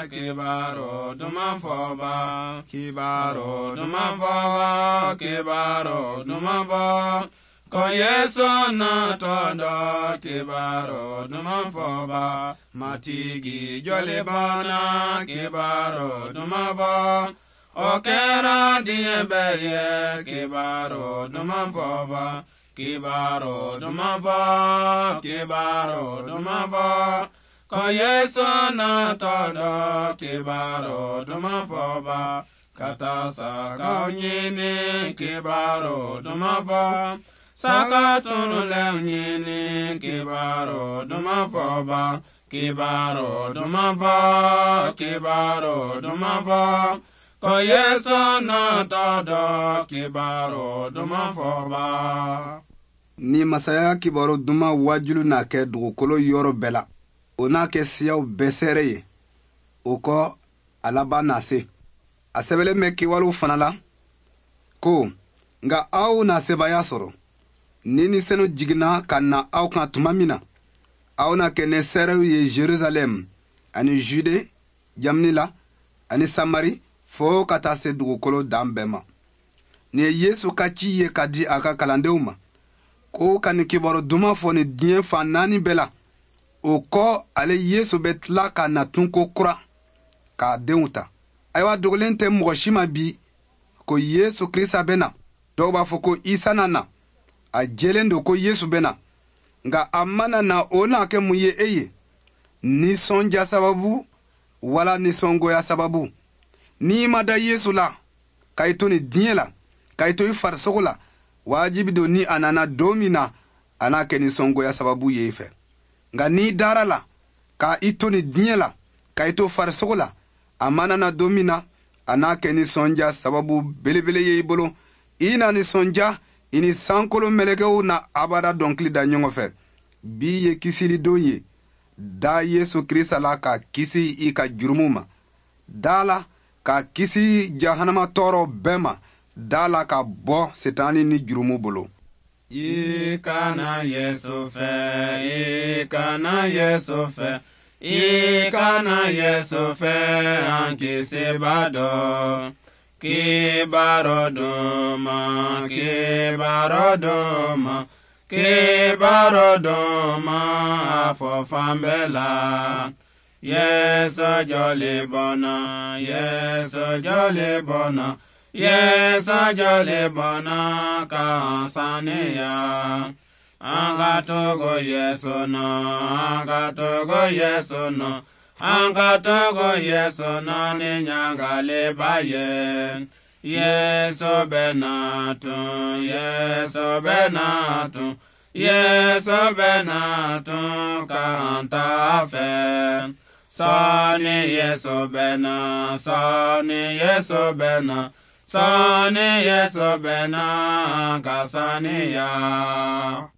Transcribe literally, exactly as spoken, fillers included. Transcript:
kibaro duma foba kibaro duma foba kibaro duma foba ko Yesu na tondo kibaro duma foba matigi jole bana kibaro duma foba okera diebeye kibaro duma foba kibaro duma foba kibaro duma foba ko Yesu na tondo kibaro duma foba kata saka nyini kibaro duma foba saka tunu le nyini kibaro duma foba kibaro duma foba kibaro duma foba ko Yesu na tondo kibaro duma foba. Ni masaya kibaro duma wajulu na ke dugukolo yoro bela o na ke siyaw besere ye o ko alaba na se a sebele me kiwalu fanala ko nga aw na sebaya soro ni ni senu jigina kana aw kan tumamina aw na ke ne sere ye Jerusalem ani Jude jamnila ani Samari fo kata se dugukolo dambema ni Yesu kachi ye kadi aka kalandeuma ko kan kibaro duma fo ni dien fanani bela o ko ale Yesu betla ka na tunko kura ka deuta aywa dogolen te mwoshima bi ko Yesu Krista bena doba fo ko Isa nana a jelendo ko Yesu bena nga amana na ona ke muye eye ni sonja sababu wala ni songo ya sababu ni mada Yesu la kaito ni diela kaito i farsola wajibi do ni anana domina anake ni songo ya sababu yefe nga ni darala ka ito ni diela kaito farsola amana na domina anake ni sonja sababu belebele ye ibolo ina ni sonja ini sankolo melekeu na abada donkli da nyongofe bi ye kisili doye da Yesu Krista la ka kisi i ka jurumuma dala ka kisi jahanama toro bema dala ka bo setani ni jurumu bolo. Ikana Yesu fe, ikana Yesu fe, ikana Yesu fe, anki sebado. Kibaro doma, kibaro doma, kibaro doma, afo fambela. Yesu jolly bona, Yesu jolly bona, Yesu jolly bona kansania. Anga togo Yesu no, anga togo Yesu no, anga togo Yesu no ni nyanga lebaye. Yesu benatu, Yesu benatu, Yesu benatu kanta fe. Sani Yesu bena, Sani Yesu bena, Sani Yesu bena kasani ya.